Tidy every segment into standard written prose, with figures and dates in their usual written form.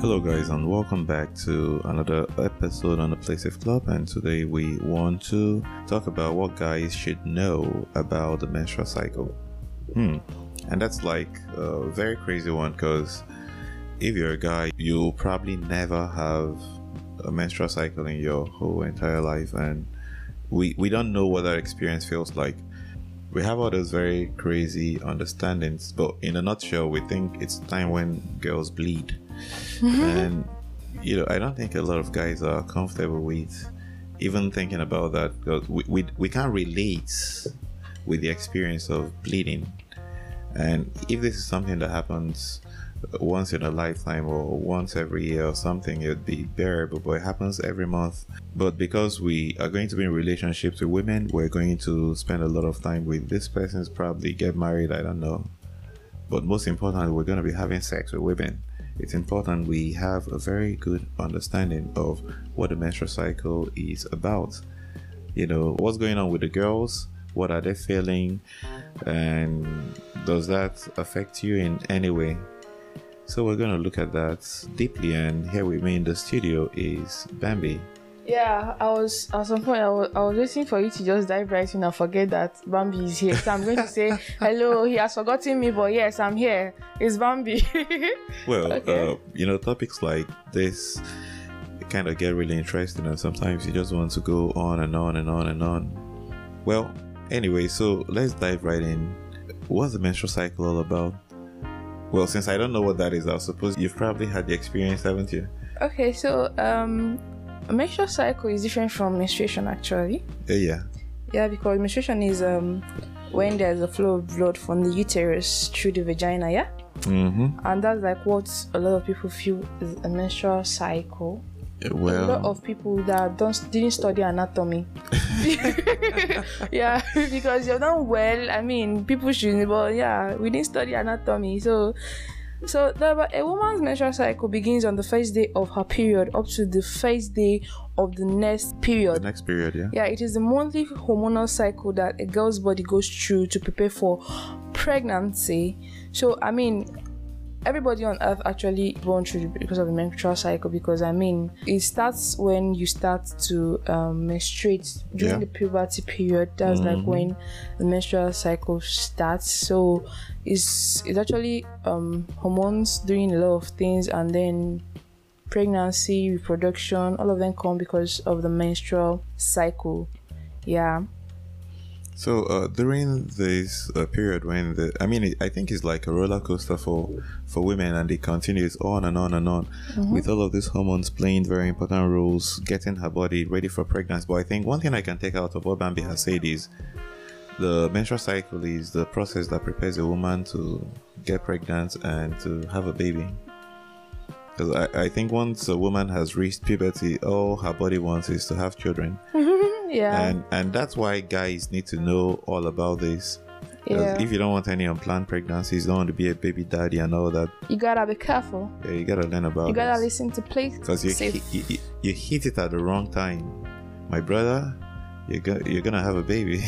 Hello guys and welcome back to another episode on the Playsafe Club, and today we want to talk about what guys should know about the menstrual cycle. And that's like a very crazy one, because if you're a guy, you'll probably never have a menstrual cycle in your whole entire life, and we don't know what that experience feels like. We have all those very crazy understandings, but in a nutshell, we think it's time when girls bleed. And I don't think a lot of guys are comfortable with even thinking about that, because we can't relate with the experience of bleeding. And if this is something that happens once in a lifetime or once every year or something, it'd be bearable, but it happens every month. But because we are going to be in relationships with women, we're going to spend a lot of time with this person's, probably get married, I don't know. But most importantly, we're going to be having sex with women. It's important we have a very good understanding of what the menstrual cycle is about. What's going on with the girls, what are they feeling, and does that affect you in any way? So we're going to look at that deeply, and here with me in the studio is Bambi. Yeah, I was at some point I was waiting for you to just dive right in and forget that Bambi is here. So I'm going to say hello. He has forgotten me, but yes, I'm here. It's Bambi. Well, okay. Topics like this kind of get really interesting, and sometimes you just want to go on and on and on and on. Well, anyway, so let's dive right in. What's the menstrual cycle all about? Well, since I don't know what that is, I suppose you've probably had the experience, haven't you? Okay, so a menstrual cycle is different from menstruation, actually. Yeah, because menstruation is when there's a flow of blood from the uterus through the vagina, yeah? And that's like what a lot of people feel is a menstrual cycle. Well, a lot of people that didn't study anatomy. Yeah, because you're not well. I mean, people should, but yeah, we didn't study anatomy. So a woman's menstrual cycle begins on the first day of her period up to the first day of the next period. The next period, yeah. Yeah, it is the monthly hormonal cycle that a girl's body goes through to prepare for pregnancy. So, I mean, everybody on earth actually born through because of the menstrual cycle, because it starts when you start to menstruate during the puberty period. That's like when the menstrual cycle starts. So it's actually hormones doing a lot of things, and then pregnancy, reproduction, all of them come because of the menstrual cycle. Yeah. So during this period when I think it's like a roller coaster for women, and it continues on and on and on, with all of these hormones playing very important roles, getting her body ready for pregnancy. But I think one thing I can take out of what Bambi has said is the menstrual cycle is the process that prepares a woman to get pregnant and to have a baby. Because I think once a woman has reached puberty, all her body wants is to have children. Yeah. And that's why guys need to know all about this. Yeah. If you don't want any unplanned pregnancies, don't want to be a baby daddy and all that, you gotta be careful. Yeah, you gotta learn about it. You gotta listen to place. Because you hit it at the wrong time. My brother, you're gonna have a baby.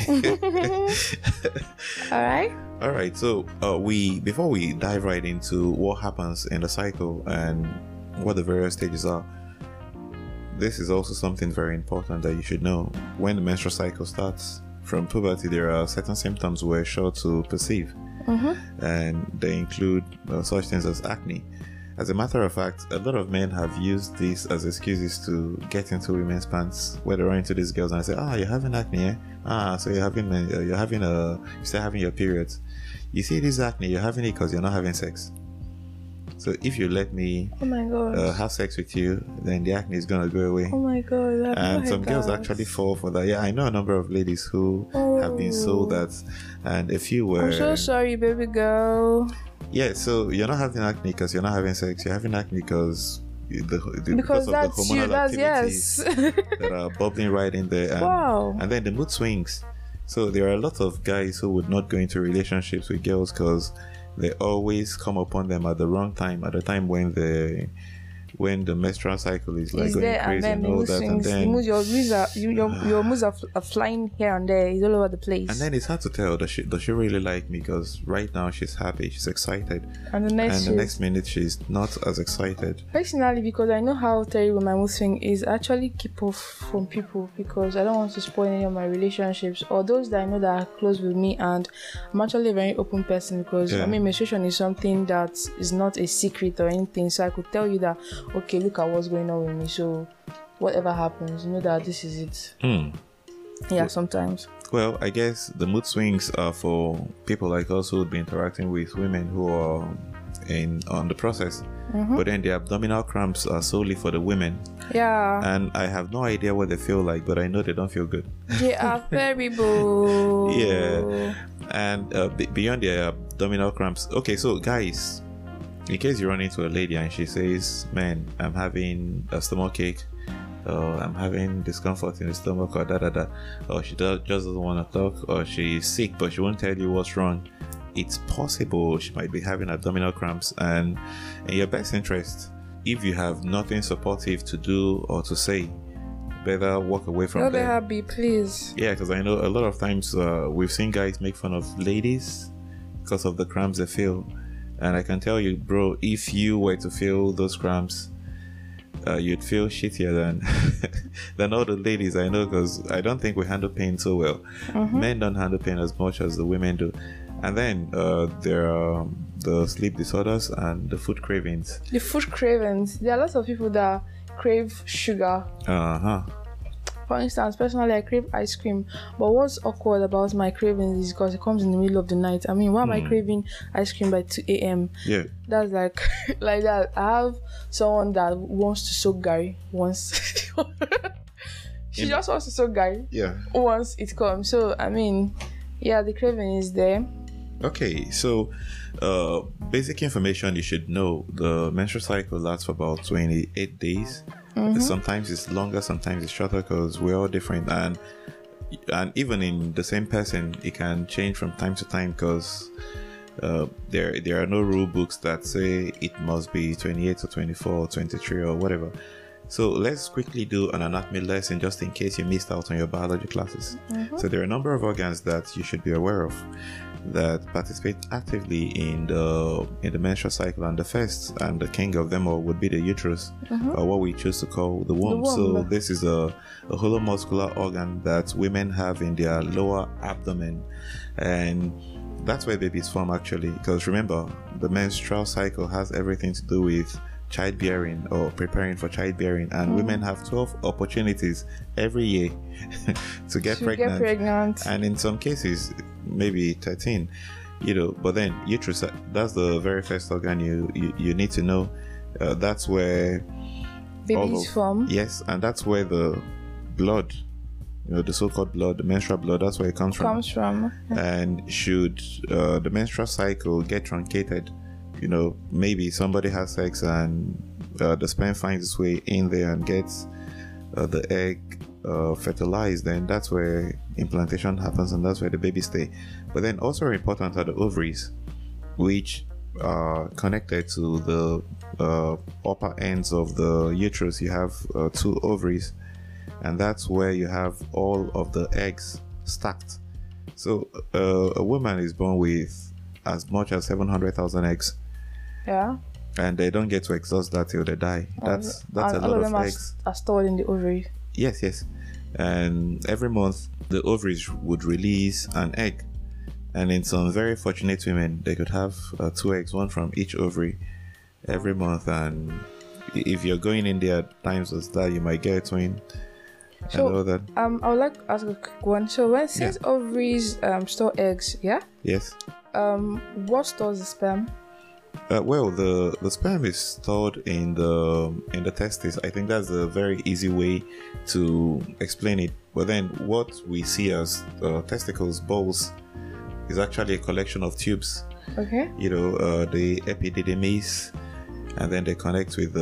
All right. So before we dive right into what happens in the cycle and what the various stages are, this is also something very important that you should know. When the menstrual cycle starts from puberty, there are certain symptoms we're sure to perceive, and they include such things as acne. As a matter of fact, a lot of men have used this as excuses to get into women's pants, where they run into these girls and say, you're having acne, eh? So you're still having your periods. You see this acne, you're having it because you're not having sex. So if you let me have sex with you, then the acne is gonna go away. Oh my god! And some girls actually fall for that. Yeah, I know a number of ladies who have been sold that, and a few were. I'm so sorry, baby girl. Yeah, so you're not having acne because you're not having sex. You're having acne because because of the hormonal activities that are bubbling right in there. And then the mood swings. So there are a lot of guys who would not go into relationships with girls because they always come upon them at the wrong time, at the time when when the menstrual cycle is like It's going there, and crazy then and the all mood that, and swings. then Your moods are flying here and there. It's all over the place. and then it's hard to tell, does she really like me? Because right now she's happy, she's excited, And the next minute she's not as excited. personally, because I know how terrible my mood swing is, I actually keep off from people because I don't want to spoil any of my relationships or those that I know that are close with me. And I'm actually a very open person because Yeah. I mean, menstruation is something that is not a secret or anything. So I could tell you that, okay, look at what's going on with me. So whatever happens, you know that this is it. Yeah, sometimes. Well, I guess the mood swings are for people like us who would be interacting with women who are on the process. But then the abdominal cramps are solely for the women, Yeah, and I have no idea what they feel like, but I know they don't feel good. they are terrible. Yeah. And beyond the abdominal cramps, okay, so guys, in case you run into a lady and she says, man, I'm having a stomach ache, or I'm having discomfort in the stomach, or or she just doesn't want to talk, or she's sick but she won't tell you what's wrong, it's possible she might be having abdominal cramps. And in your best interest, if you have nothing supportive to do or to say, better walk away from Don't let them. her be, please. Yeah, because I know a lot of times we've seen guys make fun of ladies because of the cramps they feel. And I can tell you, bro, if you were to feel those cramps, you'd feel shittier than all the ladies I know, because I don't think we handle pain so well. Men don't handle pain as much as the women do. And then there are the sleep disorders and the food cravings. The food cravings. There are lots of people that crave sugar. For instance, personally, I crave ice cream. But what's awkward about my cravings is because it comes in the middle of the night. I mean, why am I craving ice cream by 2 a.m.? Yeah. That's like that. I have someone that wants to soak Gary once. She just wants to soak Gary. Yeah. Once it comes. So, I mean, yeah, the craving is there. Okay, so basic information you should know: the menstrual cycle lasts for about 28 days. Sometimes it's longer, sometimes it's shorter, because we're all different, and even in the same person, it can change from time to time, because there are no rule books that say it must be 28 or 24 or 23 or whatever. So let's quickly do an anatomy lesson just in case you missed out on your biology classes. So there are a number of organs that you should be aware of that participate actively in the menstrual cycle, and the first and the king of them all would be the uterus, or what we choose to call the womb. So this is a holomuscular organ that women have in their lower abdomen, and that's where babies form, actually, because remember, the menstrual cycle has everything to do with childbearing or preparing for childbearing, and women have 12 opportunities every year to get pregnant, and in some cases maybe 13, but then uterus, that's the very first organ you need to know. That's where babies form. Yes, and that's where the blood, the so-called blood, the menstrual blood, that's where it comes from. And should the menstrual cycle get truncated, maybe somebody has sex and the sperm finds its way in there and gets the egg fertilized, then that's where implantation happens, and that's where the baby stay. But then also important are the ovaries, which are connected to the upper ends of the uterus. You have 2 ovaries, and that's where you have all of the eggs stacked. So a woman is born with as much as 700,000 eggs. Yeah. And they don't get to exhaust that till they die. That's a lot of them eggs. Are stored in the ovary. Yes. And every month the ovaries would release an egg. And in some very fortunate women, they could have 2 eggs, one from each ovary, every month. And if you're going in there at times as that, you might get a twin. So, and all that. I would like to ask a quick one. So since ovaries store eggs, yeah? Yes. What stores the sperm? Well, the sperm is stored in the testes. I think that's a very easy way to explain it. But then what we see as testicles, balls, is actually a collection of tubes. Okay. The epididymis, and then they connect with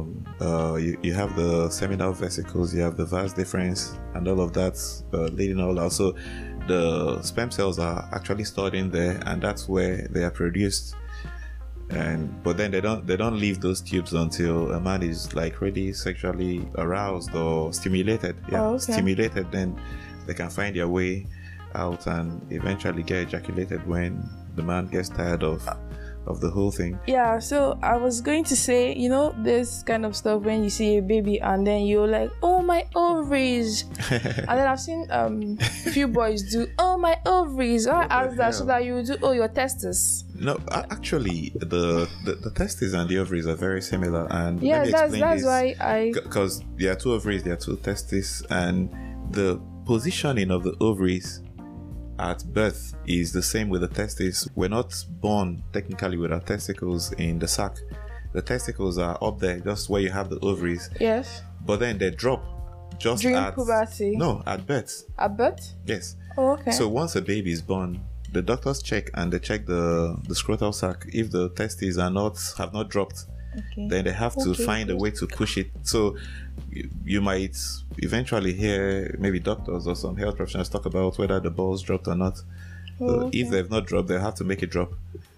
you have the seminal vesicles, you have the vas deferens, and all of that's leading all out. So the sperm cells are actually stored in there, and that's where they are produced. but then they don't leave those tubes until a man is like really sexually aroused or stimulated. Yeah, Oh, okay. stimulated. Then they can find their way out and eventually get ejaculated when the man gets tired of the whole thing. Yeah, so I was going to say, this kind of stuff when you see a baby and then you're like, oh, my ovaries. And then I've seen few boys do, oh, my ovaries. I asked that so that you do, oh, your testes. No, actually, the testes and the ovaries are very similar. And Yeah, let me that's explain this. why Because there are two ovaries, there are two testes, and the positioning of the ovaries at birth is the same with the testes. We're not born technically with our testicles in the sac. The testicles are up there, just where you have the ovaries. Yes. But then they drop just During at puberty. No, at birth. At birth? Yes. Oh, okay. So once a baby is born, the doctors check and they check the scrotal sac. If the testes have not dropped, okay. then they have to find a way to push it. So you might eventually hear maybe doctors or some health professionals talk about whether the balls dropped or not. So if they've not dropped, they'll have to make it drop.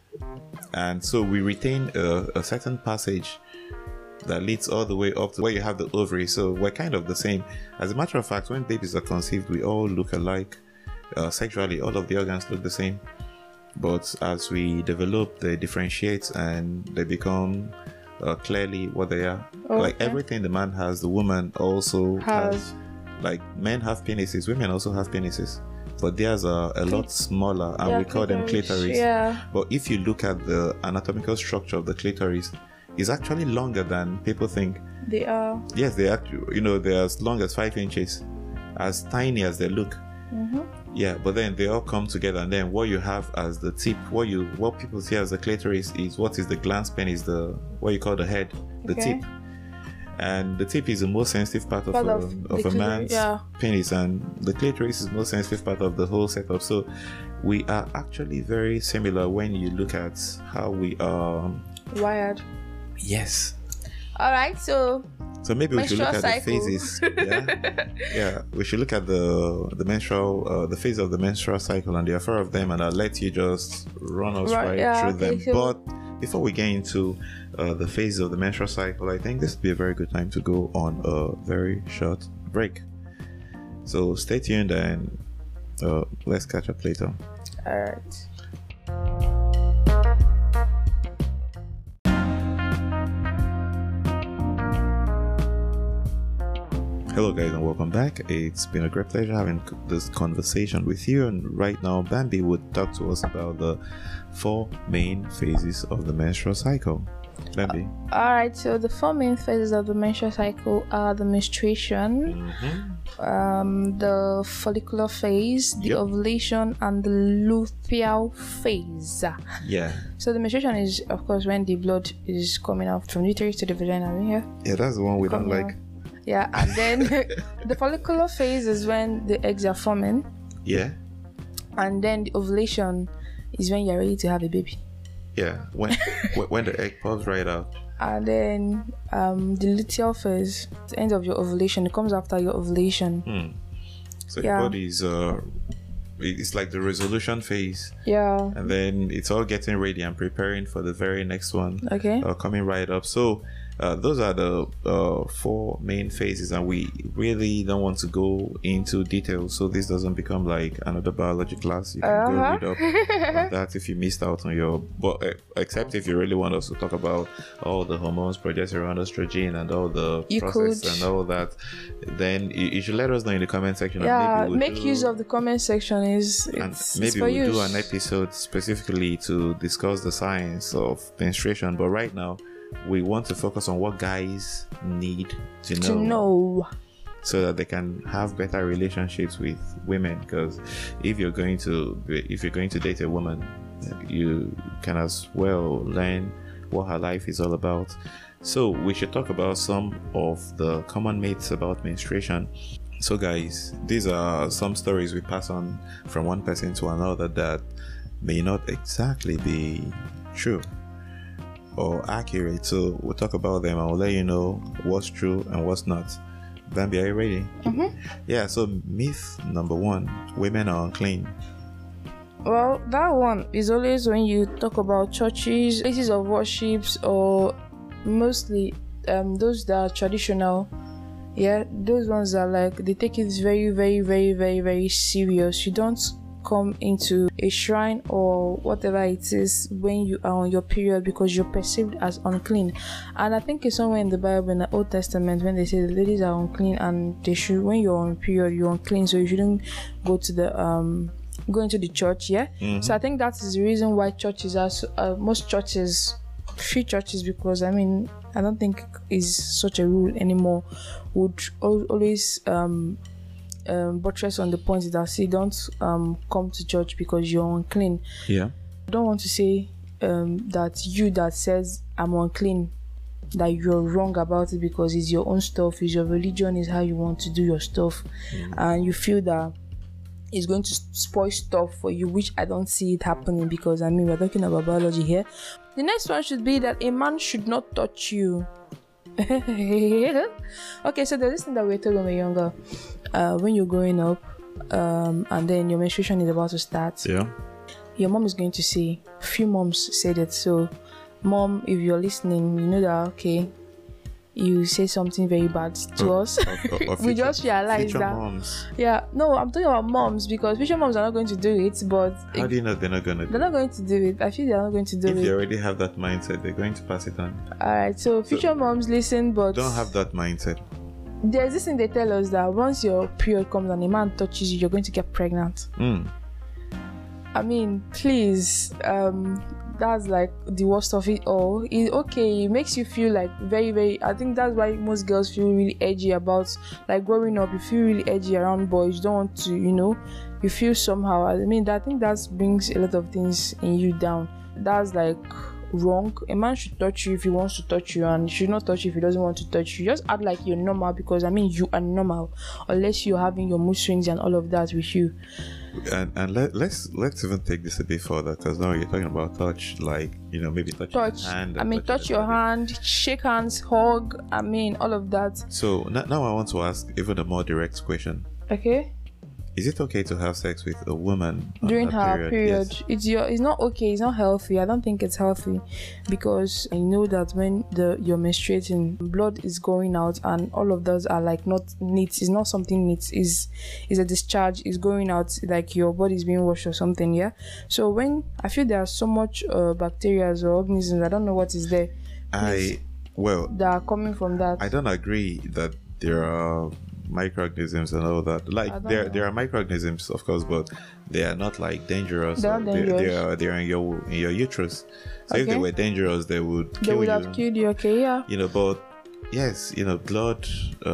And so we retain a certain passage that leads all the way up to where you have the ovary. So we're kind of the same. As a matter of fact, when babies are conceived, we all look alike. Sexually, all of the organs look the same. But as we develop, they differentiate and they become clearly what they are. Okay. Like everything the man has, the woman also has. Like men have penises, women also have penises, but theirs are a lot smaller, and we call them clitoris. Yeah. But if you look at the anatomical structure of the clitoris, it's actually longer than people think. They are. Yes, they actually, they're as long as 5 inches, as tiny as they look. Mm-hmm. Yeah, but then they all come together, and then what you have as the tip, what people see as the clitoris is what is the glans penis, what you call the head, the tip. And the tip is the most sensitive part of a man's penis, and the clitoris is the most sensitive part of the whole setup. So we are actually very similar when you look at how we are wired. Yes. All right, so maybe we should look at cycle. the phases. Yeah, we should look at the menstrual, the phase of the menstrual cycle, and there are 4 of them, and I'll let you just run us through them. So but before we get into the phases of the menstrual cycle, I think this would be a very good time to go on a very short break. So stay tuned and let's catch up later. All right. Hello guys and welcome back. It's been a great pleasure having this conversation with you, and right now Bambi would talk to us about the 4 main phases of the menstrual cycle. Bambi. Alright, so the 4 main phases of the menstrual cycle are the menstruation, the follicular phase, the ovulation, and the luteal phase. Yeah. So the menstruation is, of course, when the blood is coming out from the uterus to the vagina. Yeah, that's the one we don't like. Yeah, and then the follicular phase is when the eggs are forming. Yeah. And then the ovulation is when you're ready to have a baby. Yeah, when the egg pops right out. And then the luteal phase, the end of your ovulation, it comes after your ovulation. So your body is it's like the resolution phase. Yeah. And then it's all getting ready and preparing for the very next one. Okay. Coming right up. So those are the 4 main phases, and we really don't want to go into details, so this doesn't become like another biology class. You can go read up on that if you missed out on your, but except if you really want us to talk about all the hormones, progesterone, estrogen, and all the process and all that, then you should let us know in the comment section. Yeah, and maybe make use of the comment section. Maybe we'll do an episode specifically to discuss the science of menstruation, but right now we want to focus on what guys need to know so that they can have better relationships with women. Because if you're going to date a woman, you can as well learn what her life is all about. So we should talk about some of the common myths about menstruation. So guys, these are some stories we pass on from one person to another that may not exactly be true or accurate. So we'll talk about them and we'll let you know what's true and what's not. Bambi, are you ready? Mm-hmm. Yeah, so myth number 1, women are unclean. Well, that one is always when you talk about churches, places of worships, or mostly those that are traditional. Yeah, those ones are like they take it very, very, very, very, very serious. You don't come into a shrine or whatever it is when you are on your period because you're perceived as unclean. And I think it's somewhere in the Bible, in the Old Testament, when they say the ladies are unclean and they should, when you're on period, you're unclean, so you shouldn't go to the go into the church. Yeah. So I think that is the reason why churches are most churches, few churches, because I mean I don't think is such a rule anymore, would always buttress on the point that say don't come to church because you're unclean. Yeah. I don't want to say that you that says I'm unclean, that you're wrong about it because it's your own stuff, it's your religion, is how you want to do your stuff, and you feel that it's going to spoil stuff for you, which I don't see it happening, because I mean we're talking about biology here. The next one should be that a man should not touch you. Okay, so there's this thing that we were told when we were younger, when you're growing up, and then your menstruation is about to start. Yeah. Your mom is going to say, few moms say that. So, mom, if you're listening, you know that okay, you say something very bad to us. We just realized that. Moms. Yeah, no, I'm talking about moms, because future moms are not going to do it. But how do you know they're not going to? They're not going to do it. I feel they're not going to do it. If they already have that mindset, they're going to pass it on. Alright, so future moms listen, but don't have that mindset. There's this thing they tell us that once your period comes and a man touches you, you're going to get pregnant. I mean, please, that's like the worst of it all. It makes you feel like very, very, I think that's why most girls feel really edgy about, like, growing up. You feel really edgy around boys. You don't want to, you feel somehow. I mean, I think that brings a lot of things in you down. That's like wrong. A man should touch you if he wants to touch you, and he should not touch you if he doesn't want to touch you. Just act like you're normal, because I mean you are normal, unless you're having your mood swings and all of that with you. And let's even take this a bit further, because now you're talking about touch, like maybe touch your hand. I mean, touch your hand, shake hands, hug. I mean, all of that. So now I want to ask even a more direct question. Okay. Is it okay to have sex with a woman during her period? Yes. It's not okay. It's not healthy. I don't think it's healthy, because I know that when you're menstruating, blood is going out, and all of those are like not neat. It's not something neat. Is a discharge. Is going out like your body is being washed or something. Yeah. So when I feel there are so much bacteria or organisms, I don't know what is there. That are coming from that. I don't agree that there are microorganisms and all that. Like there are microorganisms, of course, but they are not like dangerous. They are in your uterus. So if they were dangerous, they would have killed you. Okay, yeah. But yes, blood.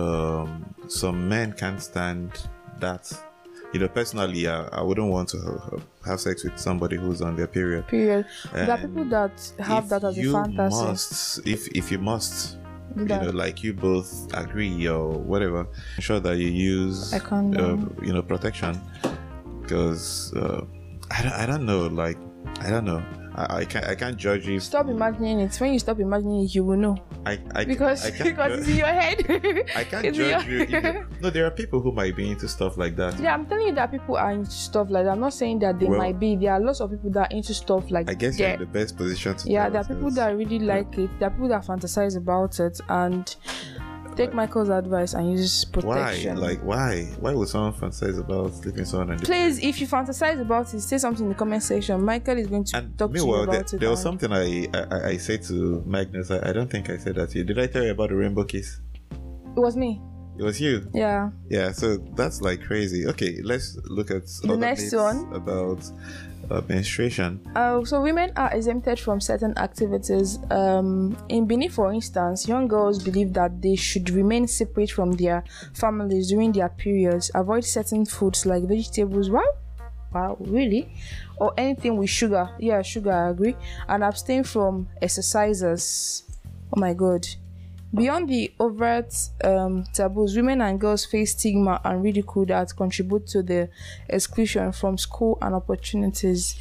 Some men can't stand that. Personally, I wouldn't want to have sex with somebody who's on their period. There are people that have that as a fantasy. If you must. Like you both agree or whatever, ensure that you use protection, because I don't know, like I don't know, I can't judge you. Stop imagining it. When you stop imagining it, you will know. Because it's in your head. I can't judge you. No, there are people who might be into stuff like that. Yeah, I'm telling you that people are into stuff like that. I'm not saying that they might be. There are lots of people that are into stuff like that. I guess you're in the best position to. Yeah, there are people that really like it. There are people that fantasize about it, and take Michael's advice and use protection. Why would someone fantasize about sleeping someone? Please, if you fantasize about it, say something in the comment section. Michael is going to talk to you about it. There was something I said to Magnus. I don't think I said that to you. Did I tell you about the rainbow kiss? It was me. It was you. Yeah. Yeah. So that's like crazy. Okay, let's look at the next one about menstruation. So women are exempted from certain activities. In Benin, for instance, young girls believe that they should remain separate from their families during their periods, avoid certain foods like vegetables. Wow, really? Or anything with sugar. Yeah, sugar, I agree. And abstain from exercises. Oh my god. Beyond the overt taboos, women and girls face stigma and ridicule that contribute to the exclusion from school and opportunities.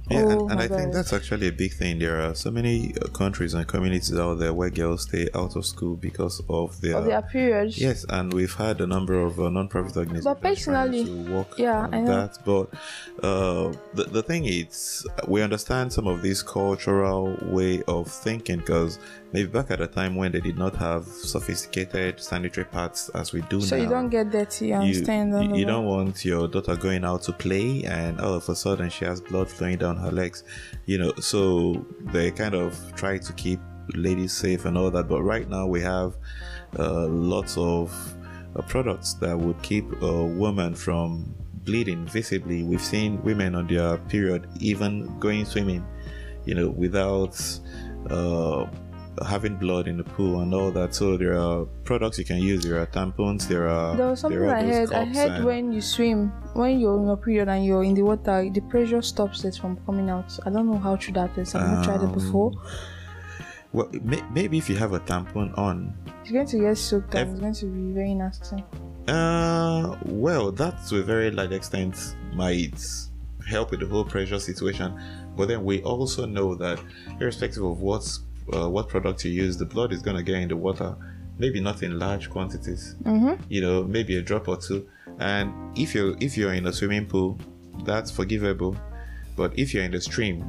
Yeah, Oh and my I think God. that's actually a big thing. There are so many countries and communities out there where girls stay out of school because of Of their periods. yes, and we've had a number of non-profit organizations But trying personally, to work yeah, I on know. that. But the thing is, we understand some of this cultural way of thinking because maybe back at a time when they did not have sophisticated sanitary pads as we do So now. you don't get dirty, you understand? You don't want your daughter going out to play and all of a sudden she has blood flowing down her legs, so they kind of try to keep ladies safe and all that. But right now we have lots of products that would keep a woman from bleeding visibly. We've seen women on their period even going swimming, without having blood in the pool and all that. So there are products you can use. There are tampons. There was something are I those heard. I cups heard when you swim, when you're in your period and you're in the water, the pressure stops it from coming out. I don't know how true that is. I've not tried it before. Well, maybe if you have a tampon on, It's going to get soaked and it's going to be very nasty. well, that to a very large extent might help with the whole pressure situation. But then we also know that irrespective of what product you use, the blood is going to get in the water, maybe not in large quantities, maybe a drop or two. And if you're in a swimming pool, that's forgivable. But if you're in the stream,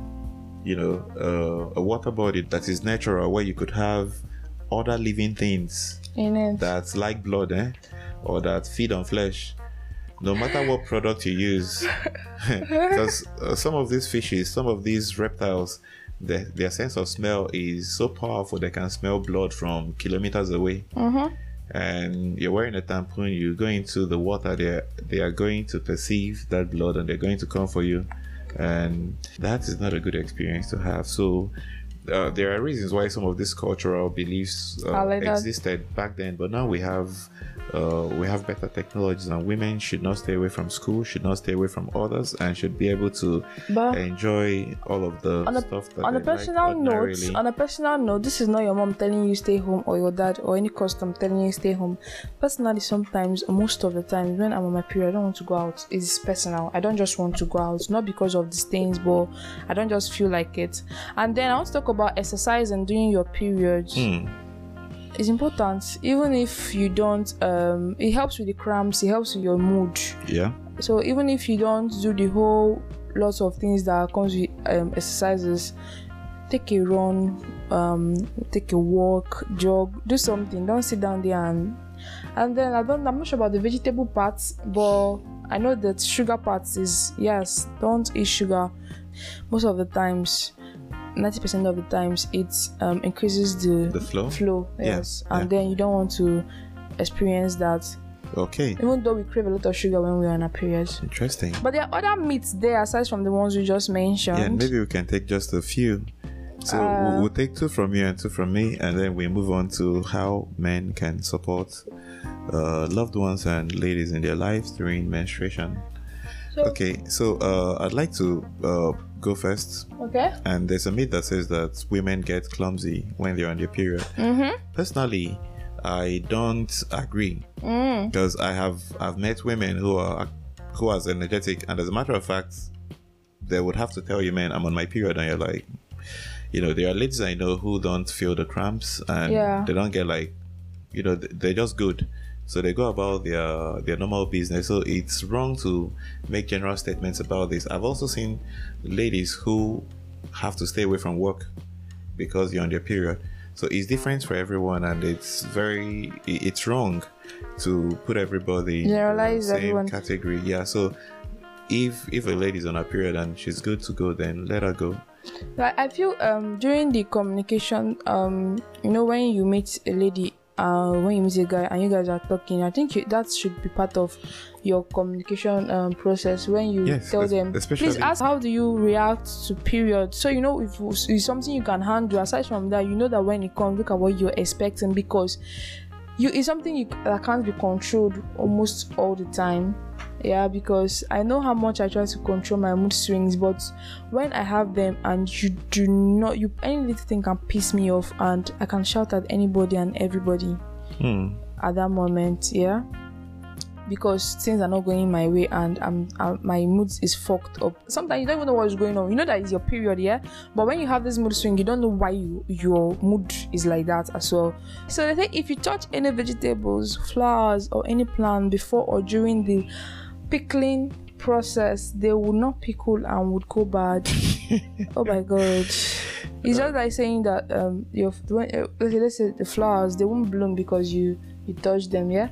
a water body that is natural, where you could have other living things In it. that's like blood, or that feed on flesh, no matter what product you use, because some of these fishes, some of these reptiles, their sense of smell is so powerful they can smell blood from kilometers away. And you're wearing a tampon, you go into the water, they are going to perceive that blood and they're going to come for you, and that is not a good experience to have. So there are reasons why some of these cultural beliefs existed back then, but now we have better technologies, and women should not stay away from school, should not stay away from others, and should be able to enjoy all of the stuff that on a personal note, this is not your mom telling you stay home or your dad or any custom telling you stay home. Personally, sometimes, most of the time, when I'm on my period, I don't want to go out. It's personal. I don't just want to go out, not because of these things, but I don't just feel like it. And then I want to talk about exercise and during your period. It's important, even if you don't. It helps with the cramps. It helps with your mood. Yeah. So even if you don't do the whole lots of things that comes with exercises, take a run, take a walk, jog, do something. Don't sit down there and then I'm not sure about the vegetable parts, but I know that sugar parts is yes. Don't eat sugar. Most of the times. 90% of the times it increases the flow, yes, and then you don't want to experience that. Okay. Even though we crave a lot of sugar when we're on our periods. Interesting. But there are other myths there aside from the ones we just mentioned. Yeah, maybe we can take just a few. So we'll take 2 from you and 2 from me, and then we move on to how men can support loved ones and ladies in their lives during menstruation. Okay, so I'd like to go first. Okay. And there's a myth that says that women get clumsy when they're on their period. Personally, I don't agree, because I've met women who are as energetic, and as a matter of fact, they would have to tell you, man, I'm on my period, and you're like, there are ladies I know who don't feel the cramps, and they don't get they're just good. So they go about their normal business. So it's wrong to make general statements about this. I've also seen ladies who have to stay away from work because you're on their period. So it's different for everyone, and it's wrong to put everybody in the same category. Yeah. So if a lady's on her period and she's good to go, then let her go. I feel during the communication, when you meet a lady, when you meet a guy and you guys are talking, I think that should be part of your communication process. When you tell them, please ask how do you react to period, so if it's something you can handle. Aside from that, that when it comes, look at what you're expecting, because it's something that can't be controlled almost all the time. Yeah, because I know how much I try to control my mood swings, but when I have them and any little thing can piss me off, and I can shout at anybody and everybody at that moment. Yeah. because things are not going my way and my mood is fucked up. Sometimes you don't even know what's going on. You know that it's your period, yeah, but when you have this mood swing, you don't know why your mood is like that as well. So they say if you touch any vegetables, flowers, or any plant before or during the pickling process, they will not pickle and would go bad. Oh my god, it's just like saying that let's say the flowers, they won't bloom because you touch them, yeah.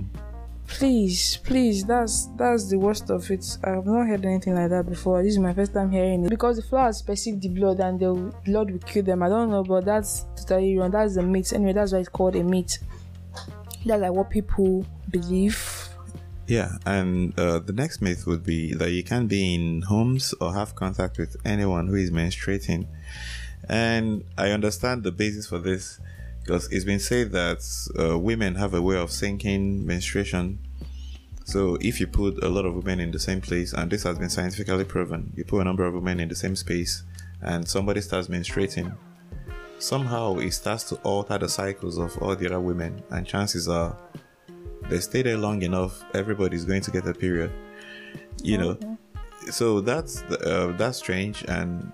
Please, that's the worst of it. I have not heard anything like that before. This is my first time hearing it, because the flowers perceive the blood and the blood will kill them. I don't know, but that's totally wrong. That's the myth. Anyway, that's why it's called a myth. That's like what people believe. Yeah, and the next myth would be that you can't be in homes or have contact with anyone who is menstruating. And I understand the basis for this, because it's been said that women have a way of syncing menstruation. So if you put a lot of women in the same place, and this has been scientifically proven, you put a number of women in the same space and somebody starts menstruating, somehow it starts to alter the cycles of all the other women, and chances are they stay there long enough, everybody's going to get a period, you know. So that's strange, and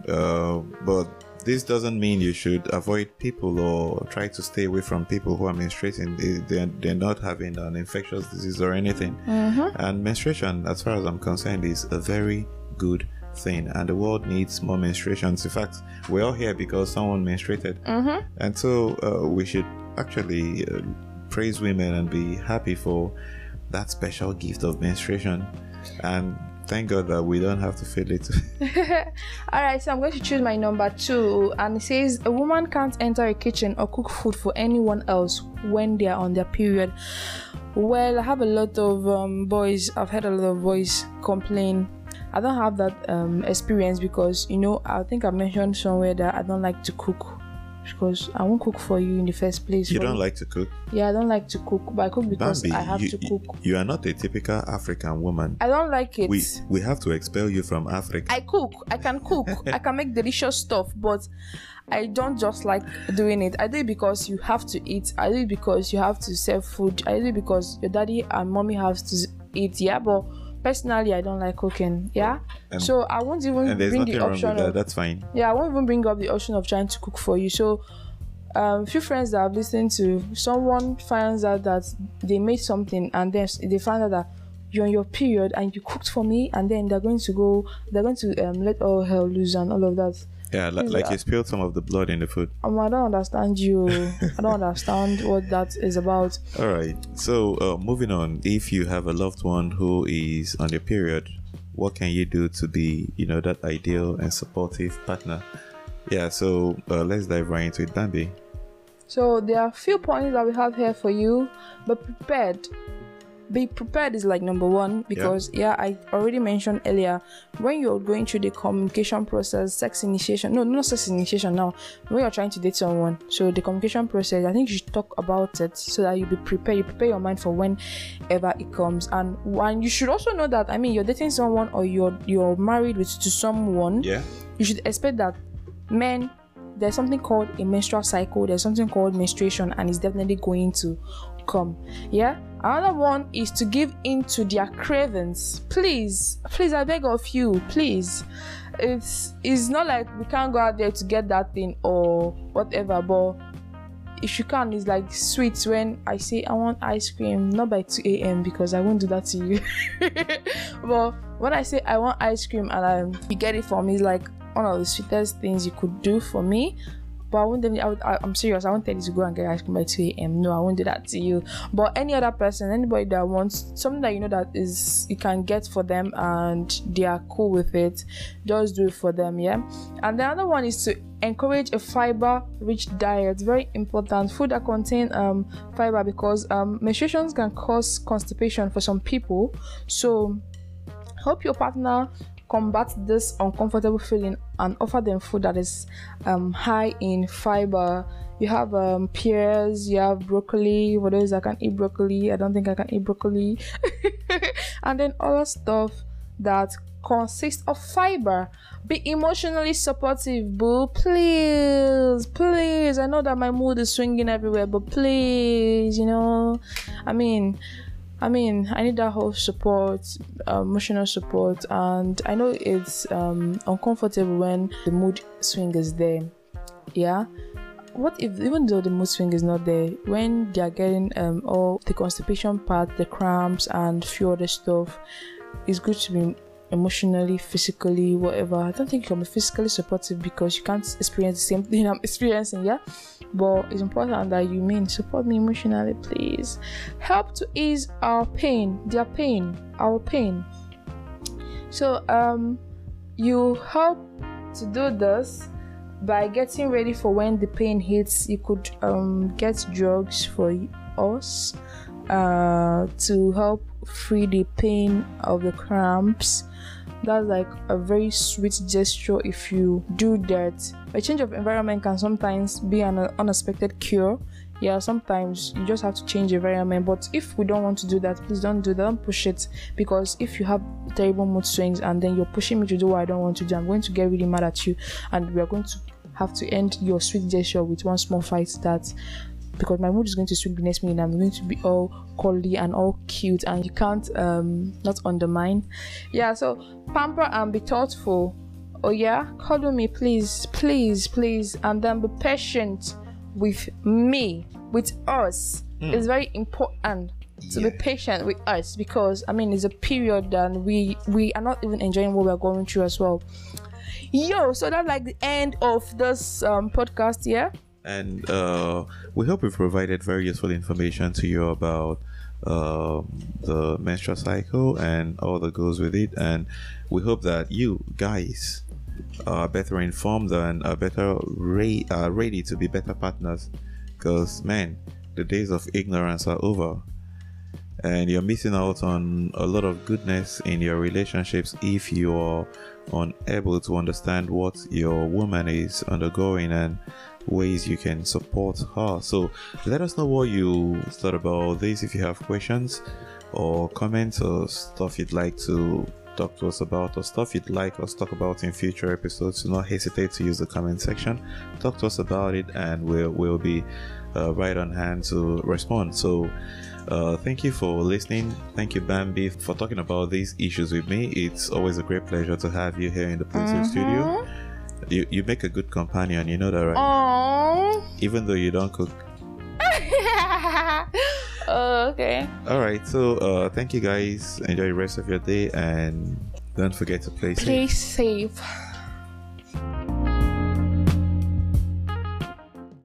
but this doesn't mean you should avoid people or try to stay away from people who are menstruating. They're not having an infectious disease or anything. And menstruation, as far as I'm concerned, is a very good thing, and the world needs more menstruations. In fact, we're all here because someone menstruated, and so we should actually praise women and be happy for that special gift of menstruation, and thank God that we don't have to feel it. Alright, so I'm going to choose my number 2, and it says a woman can't enter a kitchen or cook food for anyone else when they are on their period. Well, I have a lot of boys, I've heard a lot of boys complain. I don't have that experience because, you know, I think I mentioned somewhere that I don't like to cook, because I won't cook for you in the first place. You don't like to cook? Yeah, I don't like to cook, but I cook because Bambi, I have to cook. You are not a typical African woman. I don't like it. We have to expel you from Africa. I cook. I can cook. I can make delicious stuff, but I don't just like doing it. I do it because you have to eat. I do it because you have to serve food. I do it because your daddy and mommy have to eat. Yeah, but personally, I don't like cooking. Yeah, so I won't even bring the option of that's fine. Yeah, I won't even bring up the option of trying to cook for you. So a few friends that I've listened to, someone finds out that they made something and then they find out that you're on your period and you cooked for me, and then they're going to let all hell loose and all of that. Yeah, like you spilled some of the blood in the food. I don't understand you. I don't understand what that is about. All right. So moving on. If you have a loved one who is on your period, what can you do to be, that ideal and supportive partner? Yeah. So let's dive right into it, Bambi. So there are a few points that we have here for you, but prepared. Be prepared is like number 1, because I already mentioned earlier, when you're going through the communication process, sex initiation, not sex initiation now, when you're trying to date someone, so the communication process, I think you should talk about it so that you be prepared. You prepare your mind for whenever it comes, and you should also know that, I mean, you're dating someone or you're married to someone. You should expect that men, there's something called a menstrual cycle, there's something called menstruation, and it's definitely going to come. Another one is to give in to their cravings. Please, I beg of you, please. It's not like we can't go out there to get that thing or whatever, but if you can, it's like sweets. When I say I want ice cream, not by 2 a.m. because I won't do that to you. But when I say I want ice cream and you get it for me, it's like one of the sweetest things you could do for me. But I'm serious, I won't tell you to go and get ice cream by 2 a.m. No, I won't do that to you. But any other person, anybody that wants something that that is you can get for them and they are cool with it, just do it for them. And the other one is to encourage a fiber-rich diet. Very important. Food that contain fiber, because menstruations can cause constipation for some people. So help your partner combat this uncomfortable feeling and offer them food that is high in fiber. You have pears, you have broccoli. For those that can eat broccoli, I don't think I can eat broccoli. And then other stuff that consists of fiber. Be emotionally supportive, boo. Please. I know that my mood is swinging everywhere, but please, I mean, I mean, I need that whole support, emotional support, and I know it's uncomfortable when the mood swing is there. Yeah. What if, even though the mood swing is not there, when they are getting all the constipation part, the cramps, and few other stuff, it's good to be emotionally, physically, whatever. I don't think you can be physically supportive because you can't experience the same thing I'm experiencing, yeah. But it's important that you support me emotionally, please. Help to ease our pain, their pain, our pain. So you help to do this by getting ready for when the pain hits. You could get drugs for us to help free the pain of the cramps. That's like a very sweet gesture if you do that. A change of environment can sometimes be an unexpected cure. Yeah, sometimes you just have to change environment, but if we don't want to do that, please don't do that. Don't push it, because if you have terrible mood swings and then you're pushing me to do what I don't want to do, I'm going to get really mad at you, and we are going to have to end your sweet gesture with one small fight, that because my mood is going to swing the next minute and I'm going to be all cuddly and all cute, and you can't not undermine. Yeah, so pamper and be thoughtful. Oh yeah, cuddle me, please, please, please, and then be patient with me, with us. It's very important to be patient with us, because I mean, it's a period and we are not even enjoying what we're going through as well. Yo, so that's like the end of this podcast, yeah. And we hope we've provided very useful information to you about the menstrual cycle and all that goes with it. And we hope that you guys are better informed and are better ready to be better partners. Because, man, the days of ignorance are over. And you're missing out on a lot of goodness in your relationships if you are unable to understand what your woman is undergoing and ways you can support her. So let us know what you thought about this. If you have questions or comments or stuff you'd like to talk to us about, or stuff you'd like us to talk about in future episodes, do not hesitate to use the comment section. Talk to us about it and we'll be right on hand to respond. So thank you for listening. Thank you, Bambi, for talking about these issues with me. It's always a great pleasure to have you here in the Playsafe studio. You make a good companion, you know that, right? Aww. Even though you don't cook. Okay. Alright, so thank you guys. Enjoy the rest of your day and don't forget to play safe. Play safe.